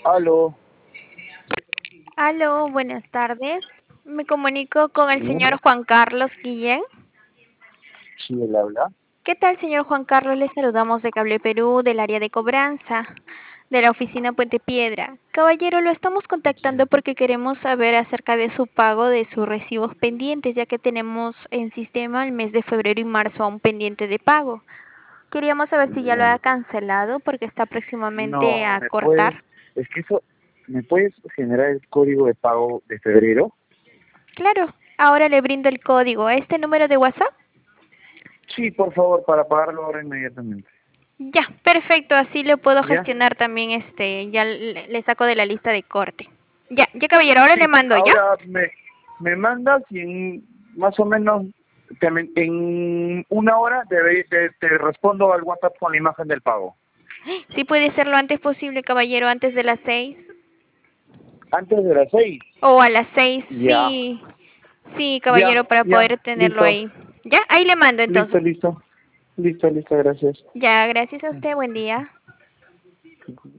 Aló, Aló, buenas tardes. Me comunico con el sí, señor Juan Carlos Guillén. sí, él habla. ¿Qué tal, señor Juan Carlos? Le saludamos de Cable Perú, del área de cobranza, de la oficina Puente Piedra. Caballero, lo estamos contactando porque queremos saber acerca de su pago de sus recibos pendientes, ya que tenemos en sistema el mes de febrero y marzo aún pendiente de pago. Queríamos saber si ya lo Ya. ha cancelado porque está próximamente No, a cortar. es que eso, ¿me puedes generar el código de pago de febrero? Claro, ahora le brindo el código. ¿A este número de WhatsApp? Sí, por favor, para pagarlo ahora inmediatamente. Ya, perfecto, así lo puedo ¿Ya? gestionar también, ya le saco de la lista de corte. Ya, ya caballero, ahora le Sí, mando, ¿ya? ahora me mandas y más o menos en una hora te respondo al WhatsApp con la imagen del pago. Sí puede ser lo antes posible, caballero, antes de las 6 Antes de las 6. o a las 6, Ya, sí, sí, ya, caballero, para ya, poder tenerlo listo, ahí. Ya, ahí le mando listo, entonces. listo, listo, listo, gracias. Ya, gracias a usted, buen día.